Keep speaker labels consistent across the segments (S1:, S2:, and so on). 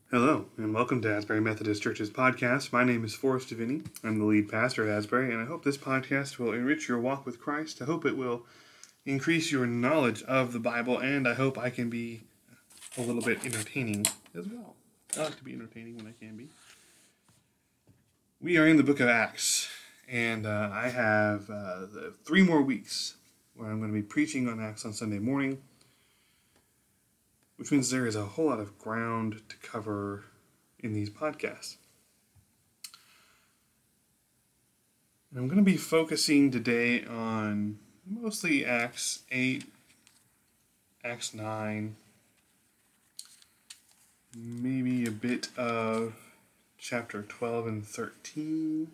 S1: Hello, and welcome to Asbury Methodist Church's podcast. My name is Forrest Deviney. I'm the lead pastor at Asbury, and I hope this podcast will enrich your walk with Christ. I hope it will increase your knowledge of the Bible, and I hope I can be a little bit entertaining as well. I like to be entertaining when I can be. We are in the book of Acts, and I have 3 more weeks where I'm going to be preaching on Acts on Sunday morning, which means there is a whole lot of ground to cover in these podcasts. And I'm going to be focusing today on mostly Acts 8, Acts 9, maybe a bit of chapter 12 and 13.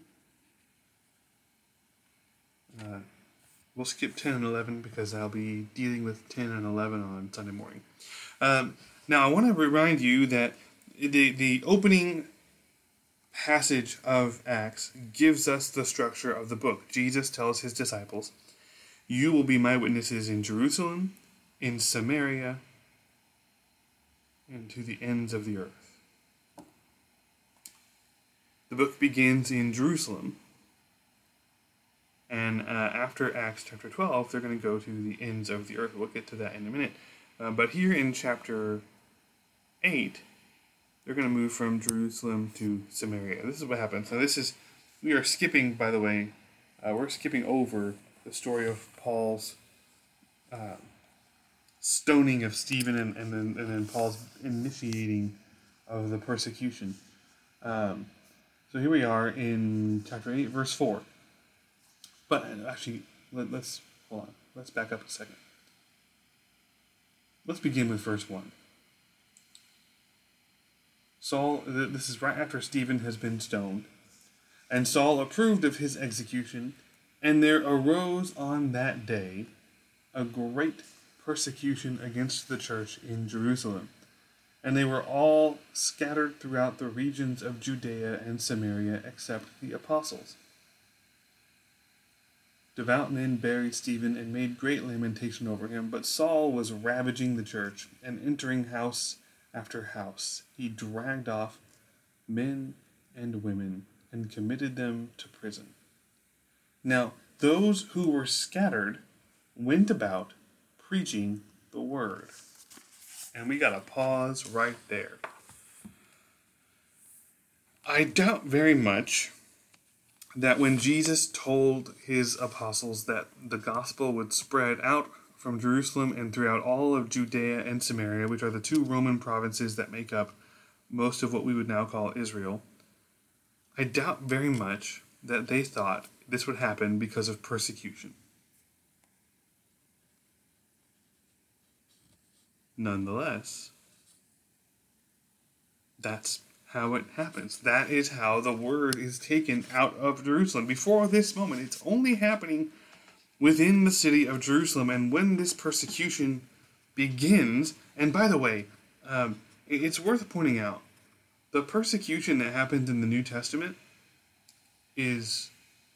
S1: We'll skip 10 and 11 because I'll be dealing with 10 and 11 on Sunday morning. Now, I want to remind you that the opening passage of Acts gives us the structure of the book. Jesus tells his disciples, "You will be my witnesses in Jerusalem, in Samaria, and to the ends of the earth." The book begins in Jerusalem, and after Acts chapter 12, they're going to go to the ends of the earth. We'll get to that in a minute. But here in chapter 8, they're going to move from Jerusalem to Samaria. This is what happens. Now we are skipping, by the way, we're skipping over the story of Paul's stoning of Stephen and then Paul's initiating of the persecution. So here we are in chapter 8, verse 4. But actually, let's hold on. Let's back up a second. Let's begin with verse 1. Saul, this is right after Stephen has been stoned, and Saul approved of his execution, and there arose on that day a great persecution against the church in Jerusalem, and they were all scattered throughout the regions of Judea and Samaria except the apostles. Devout men buried Stephen and made great lamentation over him, but Saul was ravaging the church, and entering house after house, he dragged off men and women and committed them to prison. Now, those who were scattered went about preaching the word. And we got to pause right there. I doubt very much that when Jesus told his apostles that the gospel would spread out from Jerusalem and throughout all of Judea and Samaria, which are the 2 Roman provinces that make up most of what we would now call Israel, I doubt very much that they thought this would happen because of persecution. Nonetheless, that's how it happens. That is how the word is taken out of Jerusalem. Before this moment, it's only happening within the city of Jerusalem. And when this persecution begins, and by the way, it's worth pointing out, the persecution that happened in the New Testament is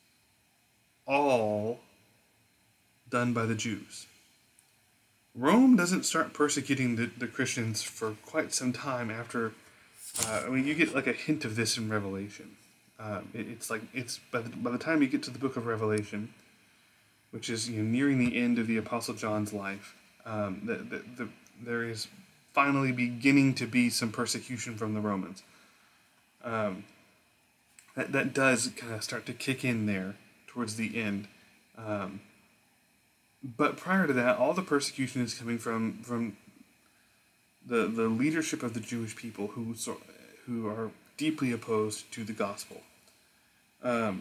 S1: all done by the Jews. Rome doesn't start persecuting the Christians for quite some time after. You get like a hint of this in Revelation. It's by the time you get to the book of Revelation, which is nearing the end of the Apostle John's life, there is finally beginning to be some persecution from the Romans. That does kind of start to kick in there towards the end. But prior to that, all the persecution is coming from the leadership of the Jewish people who are deeply opposed to the gospel. And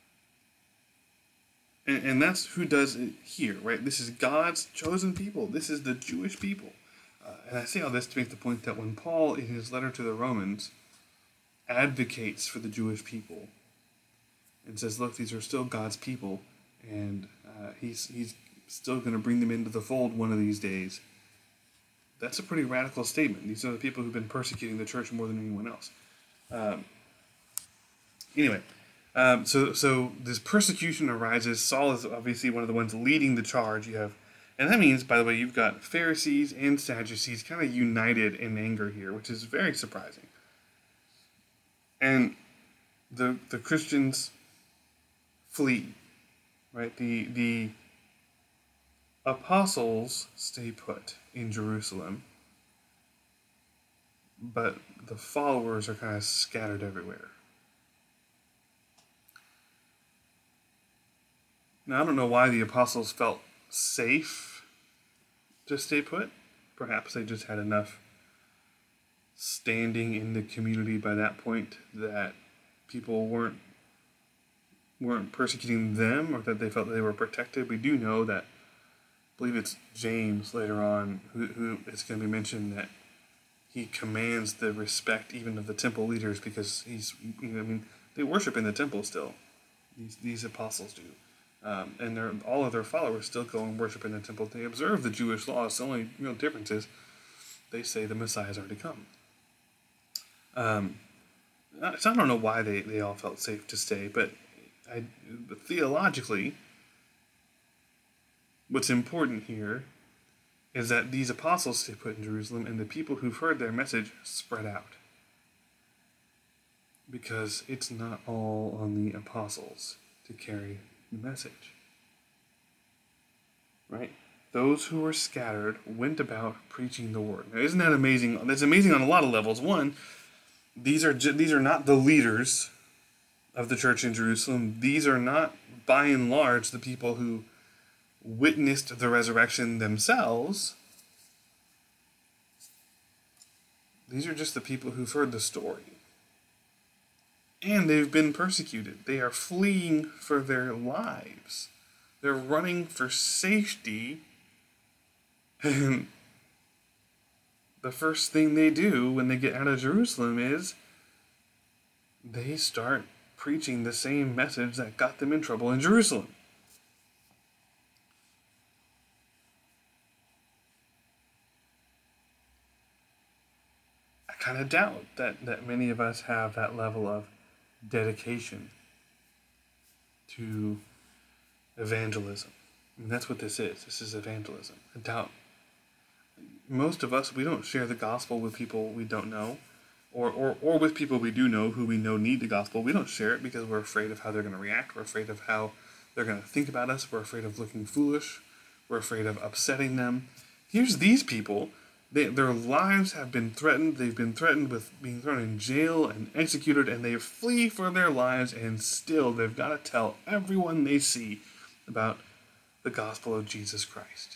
S1: that's who does it here, right? This is God's chosen people. This is the Jewish people. And I say all this to make the point that when Paul, in his letter to the Romans, advocates for the Jewish people and says, look, these are still God's people, and he's still going to bring them into the fold one of these days. That's a pretty radical statement. These are the people who've been persecuting the church more than anyone else. So this persecution arises. Saul is obviously one of the ones leading the charge. And that means, by the way, you've got Pharisees and Sadducees kind of united in anger here, which is very surprising. And the Christians flee, right? The apostles stay put in Jerusalem, but the followers are kind of scattered everywhere. Now, I don't know why the apostles felt safe to stay put. Perhaps they just had enough standing in the community by that point that people weren't persecuting them, or that they felt they were protected. We do know that, I believe it's James later on, who it's going to be mentioned that he commands the respect even of the temple leaders, because they worship in the temple still. These apostles do. And all of their followers still go and worship in the temple. They observe the Jewish laws. The only real difference is they say the Messiah has already come. So I don't know why they all felt safe to stay, but theologically, what's important here is that these apostles stay put in Jerusalem, and the people who've heard their message spread out. Because it's not all on the apostles to carry the message. Right? Those who were scattered went about preaching the word. Now, isn't that amazing? That's amazing on a lot of levels. One, these are not the leaders of the church in Jerusalem. These are not, by and large, the people who witnessed the resurrection themselves. These are just the people who've heard the story. And they've been persecuted. They are fleeing for their lives. They're running for safety. And the first thing they do when they get out of Jerusalem is they start preaching the same message that got them in trouble in Jerusalem. I kind of doubt that many of us have that level of dedication to evangelism. I mean, that's what this is. This is evangelism. I doubt most of us, we don't share the gospel with people we don't know, or with people we do know who we know need the gospel. We don't share it because we're afraid of how they're going to react. We're afraid of how they're going to think about us. We're afraid of looking foolish. We're afraid of upsetting them. Here's these people. Their lives have been threatened. They've been threatened with being thrown in jail and executed, and they flee for their lives, and still they've got to tell everyone they see about the gospel of Jesus Christ.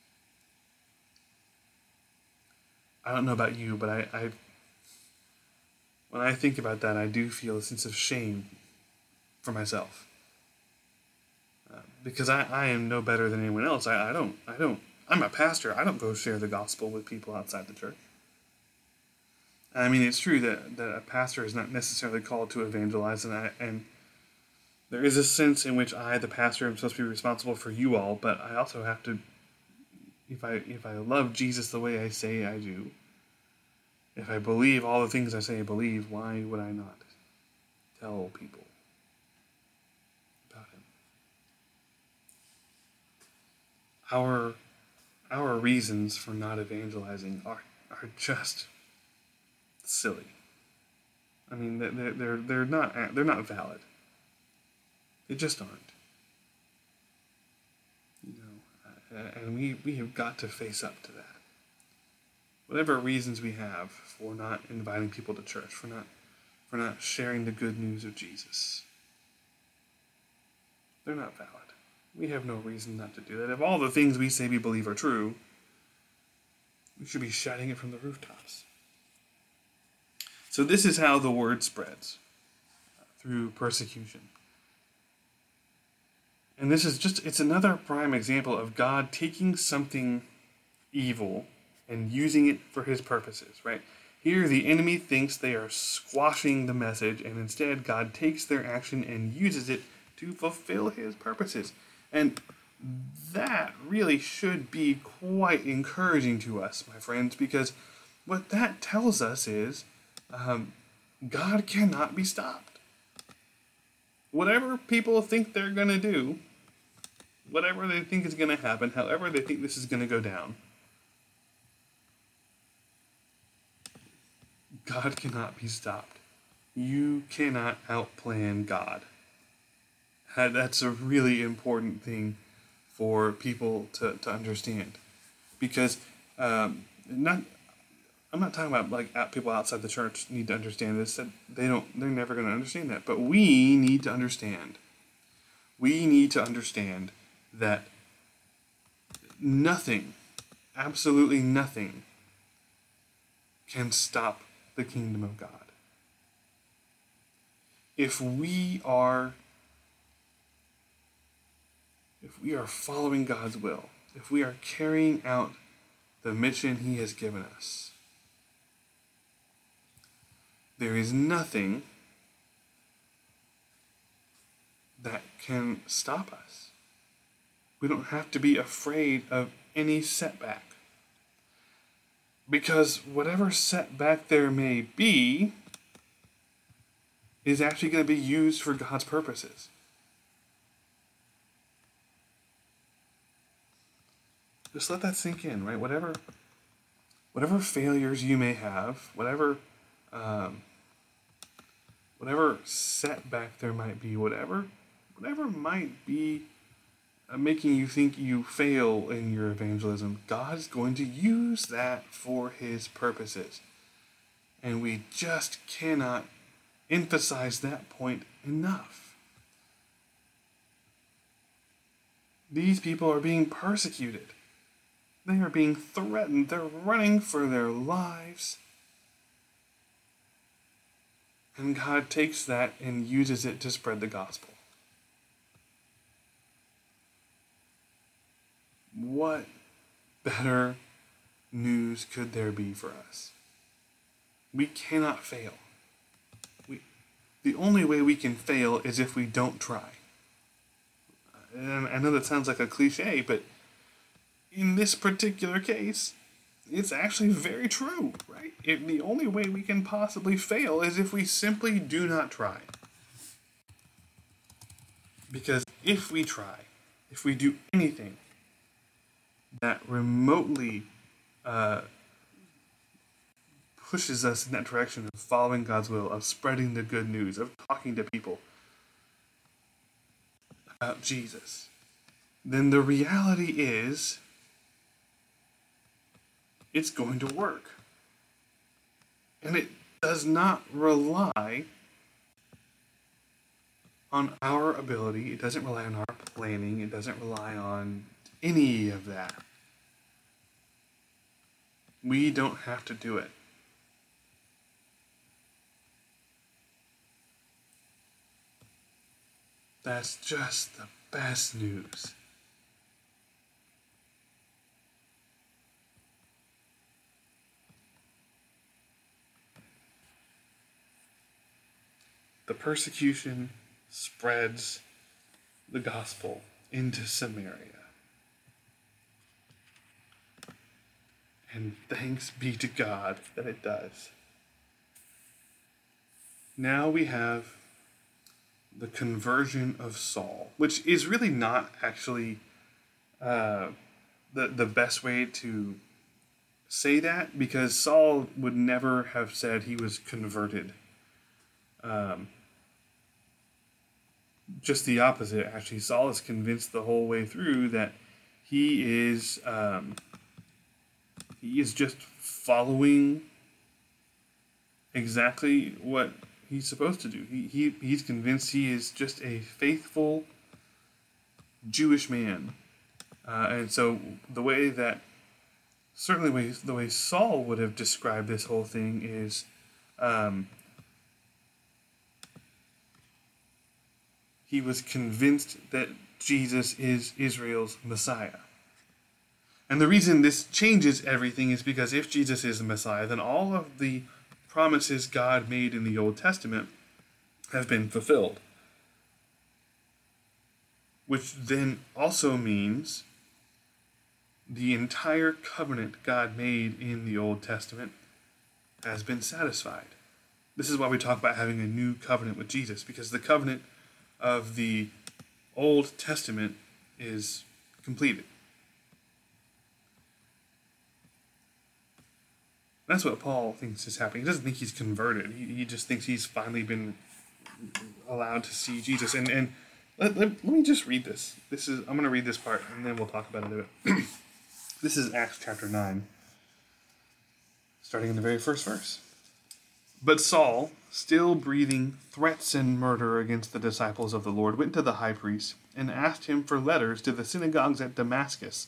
S1: I don't know about you, but I when I think about that, I do feel a sense of shame for myself. Because I am no better than anyone else. I'm a pastor. I don't go share the gospel with people outside the church. I mean, it's true that a pastor is not necessarily called to evangelize, and there is a sense in which I, the pastor, am supposed to be responsible for you all, but I also have to, if I love Jesus the way I say I do, if I believe all the things I say I believe, why would I not tell people about him? Our reasons for not evangelizing are just silly. I mean, they're not valid. They just aren't. And we have got to face up to that. Whatever reasons we have for not inviting people to church, for not sharing the good news of Jesus, they're not valid. We have no reason not to do that. If all the things we say we believe are true, we should be shouting it from the rooftops. So this is how the word spreads, through persecution. And this is it's another prime example of God taking something evil and using it for his purposes, right? Here, the enemy thinks they are squashing the message, and instead God takes their action and uses it to fulfill his purposes. And that really should be quite encouraging to us, my friends, because what that tells us is God cannot be stopped. Whatever people think they're going to do, whatever they think is going to happen, however they think this is going to go down, God cannot be stopped You cannot outplan God. That's a really important thing for people to understand. Because not I'm not talking about like people outside the church need to understand this. That they're never going to understand that. But we need to understand. We need to understand that nothing, absolutely nothing, can stop the kingdom of God. If we are following God's will, if we are carrying out the mission He has given us, there is nothing that can stop us. We don't have to be afraid of any setback. Because whatever setback there may be is actually going to be used for God's purposes. Just let that sink in, right? Whatever failures you may have, whatever setback there might be, whatever might be making you think you fail in your evangelism, God's going to use that for His purposes. And we just cannot emphasize that point enough. These people are being persecuted. They are being threatened. They're running for their lives. And God takes that and uses it to spread the gospel. What better news could there be for us? We cannot fail. The only way we can fail is if we don't try. And I know that sounds like a cliche, but in this particular case, it's actually very true, right? The only way we can possibly fail is if we simply do not try. Because if we try, if we do anything that remotely pushes us in that direction of following God's will, of spreading the good news, of talking to people about Jesus, then the reality is it's going to work. And it does not rely on our ability. It doesn't rely on our planning. It doesn't rely on any of that. We don't have to do it. That's just the best news. The persecution spreads the gospel into Samaria. And thanks be to God that it does. Now we have the conversion of Saul, which is really not actually the best way to say that, because Saul would never have said he was converted. Just the opposite, actually. Saul is convinced the whole way through that he is just following exactly what he's supposed to do. He's convinced he is just a faithful Jewish man. And so the way Saul would have described this whole thing is he was convinced that Jesus is Israel's Messiah. And the reason this changes everything is because if Jesus is the Messiah, then all of the promises God made in the Old Testament have been fulfilled. Which then also means the entire covenant God made in the Old Testament has been satisfied. This is why we talk about having a new covenant with Jesus, because the covenant of the Old Testament is completed. That's what Paul thinks is happening. He doesn't think he's converted. He just thinks he's finally been allowed to see Jesus. And let me just read this. I'm going to read this part, and then we'll talk about it a bit. This is Acts chapter 9, starting in the very first verse. But Saul, still breathing threats and murder against the disciples of the Lord, went to the high priest and asked him for letters to the synagogues at Damascus,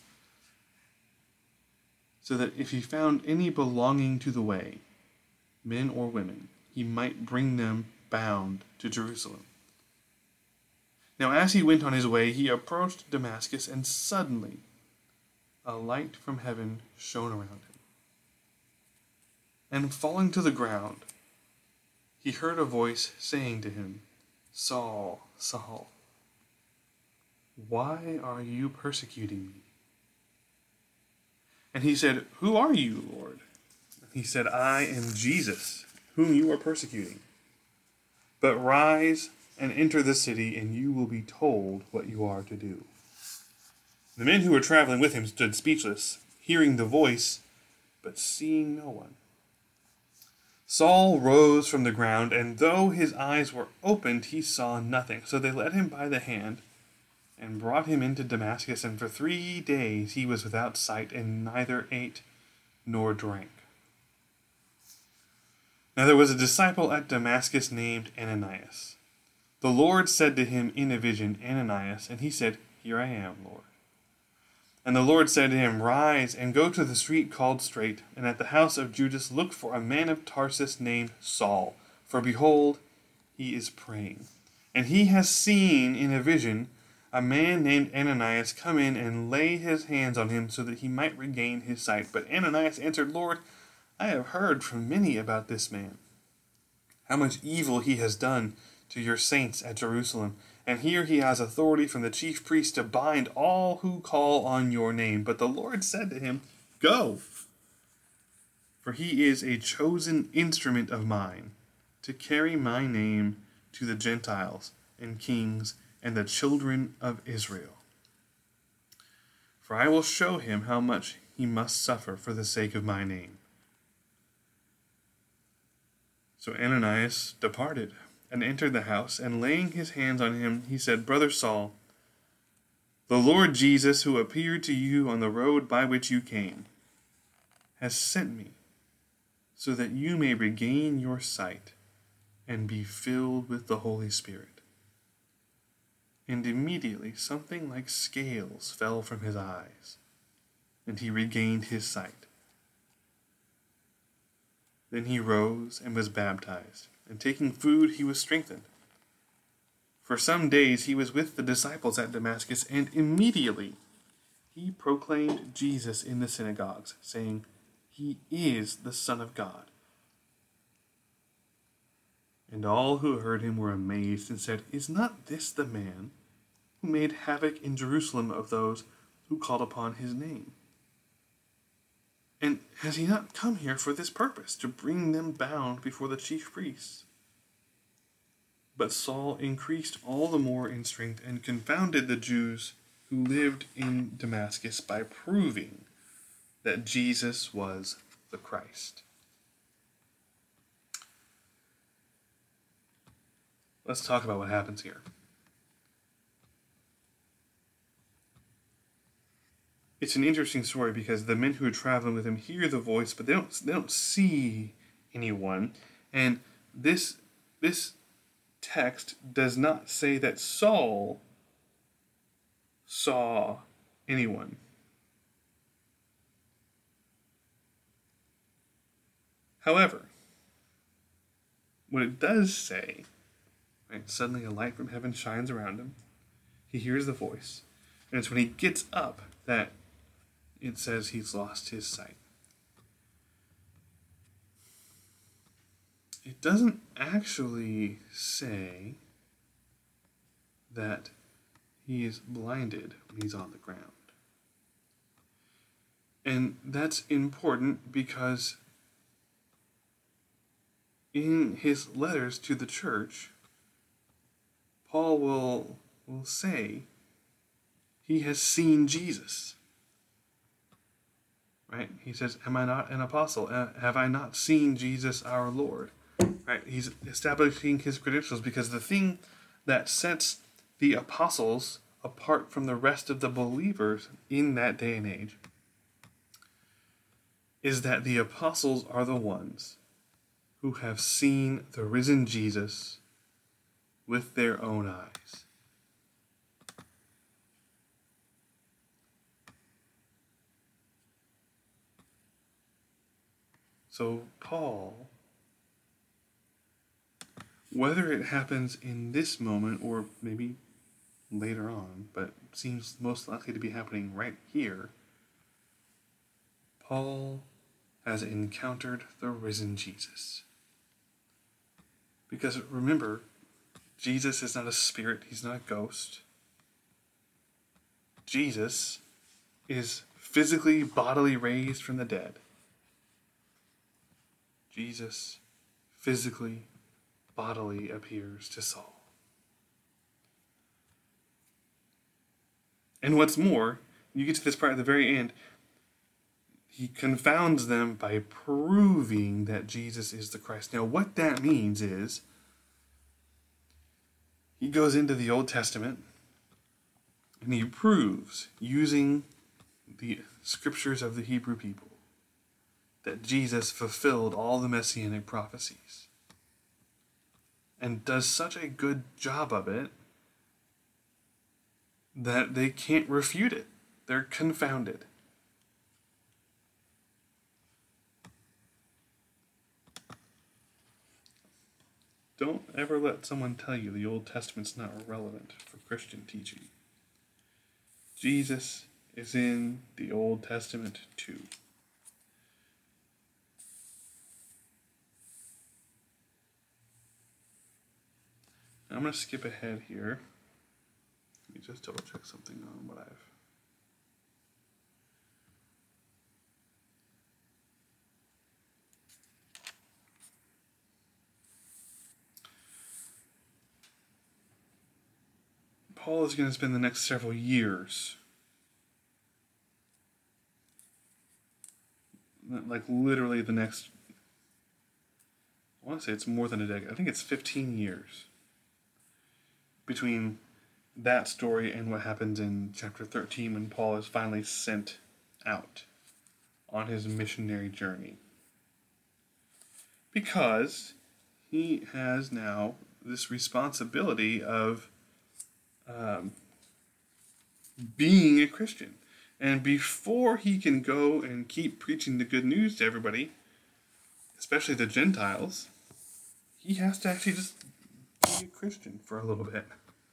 S1: so that if he found any belonging to the way, men or women, he might bring them bound to Jerusalem. Now as he went on his way, he approached Damascus, and suddenly a light from heaven shone around him. And falling to the ground, he heard a voice saying to him, "Saul, Saul, why are you persecuting me?" And he said, "Who are you, Lord?" He said, "I am Jesus, whom you are persecuting. But rise and enter the city, and you will be told what you are to do." The men who were traveling with him stood speechless, hearing the voice, but seeing no one. Saul rose from the ground, and though his eyes were opened, he saw nothing. So they led him by the hand and brought him into Damascus, and for 3 days he was without sight, and neither ate nor drank. Now there was a disciple at Damascus named Ananias. The Lord said to him in a vision, "Ananias," and he said, "Here I am, Lord." And the Lord said to him, "Rise and go to the street called Straight, and at the house of Judas look for a man of Tarsus named Saul, for behold, he is praying. And he has seen in a vision a man named Ananias come in and lay his hands on him so that he might regain his sight. But Ananias answered, Lord, I have heard from many about this man, how much evil he has done to your saints at Jerusalem. And here he has authority from the chief priest to bind all who call on your name. But the Lord said to him, Go, for he is a chosen instrument of mine to carry my name to the Gentiles and kings and the children of Israel. For I will show him how much he must suffer for the sake of my name." So Ananias departed and entered the house, and laying his hands on him, he said, "Brother Saul, the Lord Jesus, who appeared to you on the road by which you came, has sent me so that you may regain your sight and be filled with the Holy Spirit." And immediately something like scales fell from his eyes, and he regained his sight. Then he rose and was baptized, and taking food he was strengthened. For some days he was with the disciples at Damascus, and immediately he proclaimed Jesus in the synagogues, saying, "He is the Son of God." And all who heard him were amazed and said, "Is not this the man who made havoc in Jerusalem of those who called upon his name? And has he not come here for this purpose, to bring them bound before the chief priests?" But Saul increased all the more in strength and confounded the Jews who lived in Damascus by proving that Jesus was the Christ. Let's talk about what happens here. It's an interesting story because the men who are traveling with him hear the voice, but they don't see anyone. And this text does not say that Saul saw anyone. However, what it does say, right, suddenly a light from heaven shines around him. He hears the voice. And it's when he gets up that it says he's lost his sight. It doesn't actually say that he is blinded when he's on the ground. And that's important because in his letters to the church, Paul will say he has seen Jesus. right? He says, am I not an apostle? Have I not seen Jesus our Lord? Right? He's establishing his credentials, because the thing that sets the apostles apart from the rest of the believers in that day and age is that the apostles are the ones who have seen the risen Jesus with their own eyes. So Paul, whether it happens in this moment or maybe later on, but seems most likely to be happening right here, Paul has encountered the risen Jesus. Because remember, Jesus is not a spirit, he's not a ghost. Jesus is physically, bodily raised from the dead. Jesus physically, bodily appears to Saul. And what's more, you get to this part at the very end, he confounds them by proving that Jesus is the Christ. Now, what that means is, he goes into the Old Testament and he proves, using the scriptures of the Hebrew people, that Jesus fulfilled all the messianic prophecies. And does such a good job of it that they can't refute it. They're confounded. Don't ever let someone tell you the Old Testament's not relevant for Christian teaching. Jesus is in the Old Testament too. I'm going to skip ahead here. Let me just double check something on what I've... Paul is going to spend the next several years, like literally the next, I want to say it's more than a decade. I think it's 15 years between that story and what happens in chapter 13 when Paul is finally sent out on his missionary journey. Because he has now this responsibility of being a Christian. And before he can go and keep preaching the good news to everybody, especially the Gentiles, he has to actually just be a Christian for a little bit.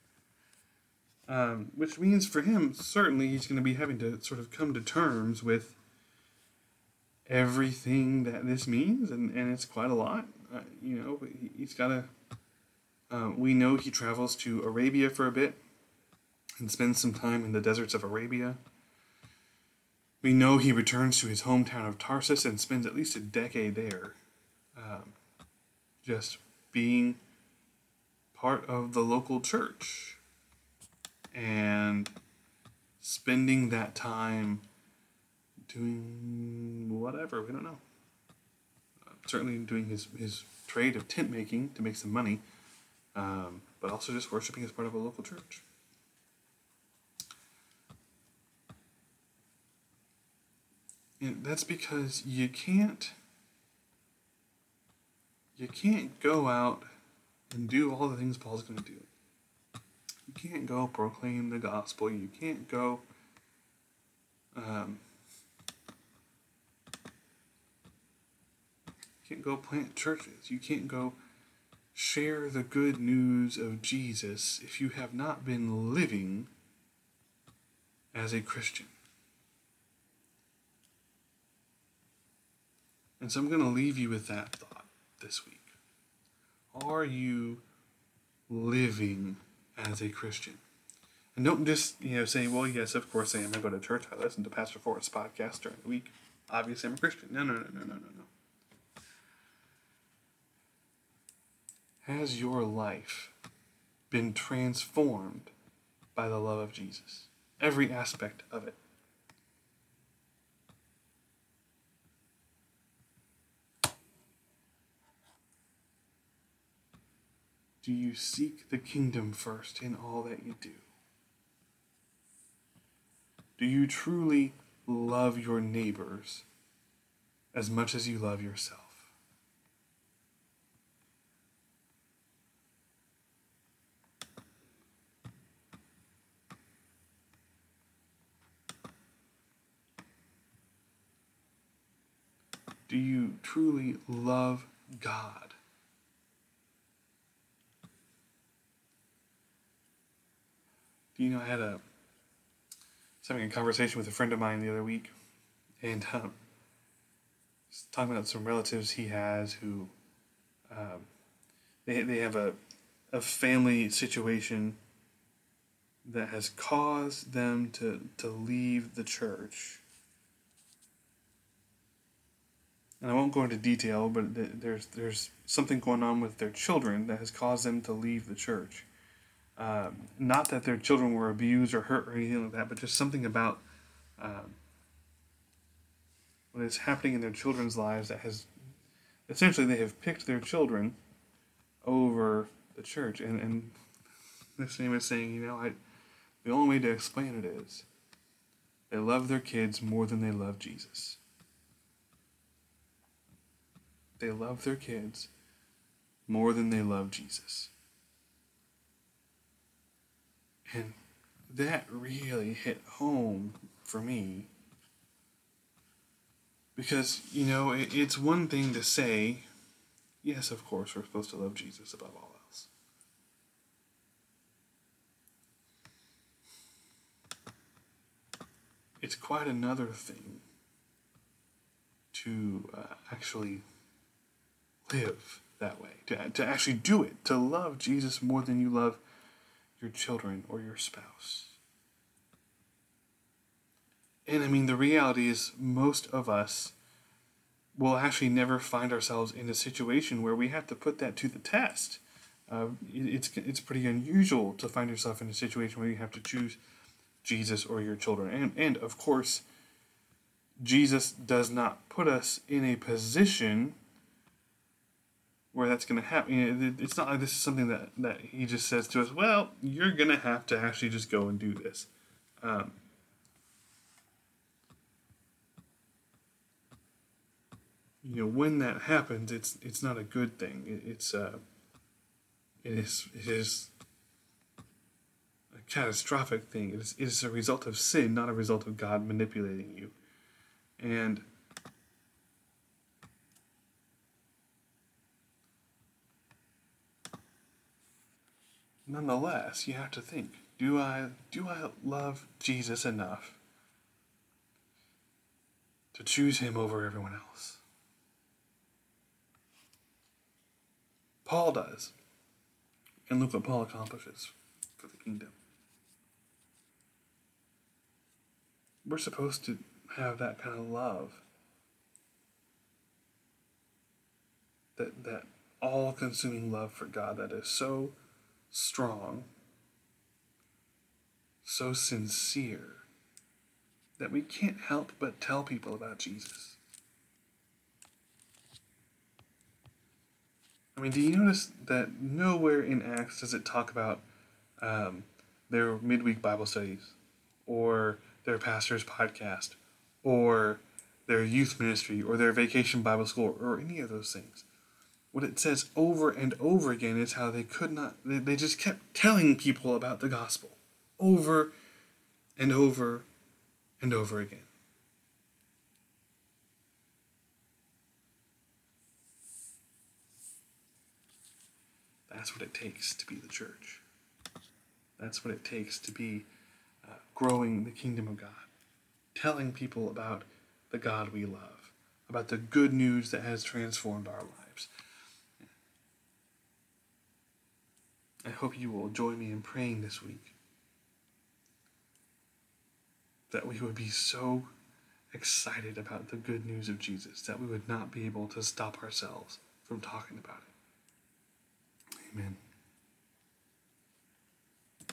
S1: Which means for him, certainly he's going to be having to sort of come to terms with everything that this means, and it's quite a lot. He's got to... we know he travels to Arabia for a bit and spends some time in the deserts of Arabia. We know he returns to his hometown of Tarsus and spends at least a decade there, just being part of the local church and spending that time doing whatever, we don't know. Certainly doing his trade of tent making to make some money, but also just worshiping as part of a local church. And that's because you can't go out and do all the things Paul's going to do. You can't go proclaim the gospel. You can't go plant churches. You can't go share the good news of Jesus if you have not been living as a Christian. And so I'm going to leave you with that thought this week. Are you living as a Christian? And don't just, say, well, yes, of course I am. I go to church. I listen to Pastor Forrest's podcast during the week. Obviously, I'm a Christian. No. Has your life been transformed by the love of Jesus? Every aspect of it. Do you seek the kingdom first in all that you do? Do you truly love your neighbors as much as you love yourself? Do you truly love God? Do you know, I was having a conversation with a friend of mine the other week, and talking about some relatives he has who they have a family situation that has caused them to leave the church. And I won't go into detail, but there's something going on with their children that has caused them to leave the church. Not that their children were abused or hurt or anything like that, but just something about what is happening in their children's lives that has essentially they have picked their children over the church. And this name is saying, the only way to explain it is they love their kids more than they love Jesus. They love their kids more than they love Jesus. And that really hit home for me. Because, it's one thing to say, yes, of course, we're supposed to love Jesus above all else. It's quite another thing to actually live that way, to actually do it, to love Jesus more than you love your children or your spouse. And the reality is most of us will actually never find ourselves in a situation where we have to put that to the test. It's pretty unusual to find yourself in a situation where you have to choose Jesus or your children. And of course, Jesus does not put us in a position where that's going to happen. It's not like this is something that he just says to us, well, you're going to have to actually just go and do this. When that happens, it's not a good thing. It is a catastrophic thing. It is a result of sin, not a result of God manipulating you. And nonetheless, you have to think, do I love Jesus enough to choose him over everyone else? Paul does. And look what Paul accomplishes for the kingdom. We're supposed to have that kind of love. That all-consuming love for God that is so strong, so sincere, that we can't help but tell people about Jesus. Do you notice that nowhere in Acts does it talk about their midweek Bible studies, or their pastor's podcast, or their youth ministry, or their vacation Bible school, or any of those things? What it says over and over again is how they just kept telling people about the gospel over and over and over again. That's what it takes to be the church. That's what it takes to be growing the kingdom of God. Telling people about the God we love. About the good news that has transformed our lives. I hope you will join me in praying this week that we would be so excited about the good news of Jesus that we would not be able to stop ourselves from talking about it. Amen.